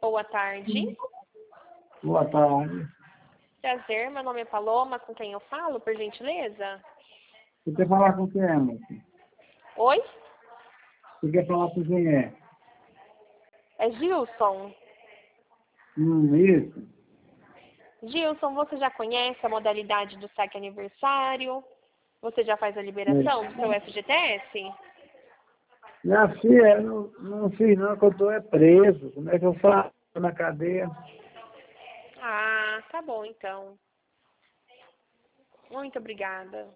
boa tarde. Boa tarde. Prazer, meu nome é Paloma, com quem eu falo, por gentileza? Você quer falar com quem é, moça? Oi? Você quer falar com quem é? É Gilson. Isso. Gilson, você já conhece a modalidade do saque aniversário? Você já faz a liberação do seu FGTS? Já fiz, não fiz não, que eu tô preso. Como é que eu faço na cadeia? Ah, tá bom então. Muito obrigada.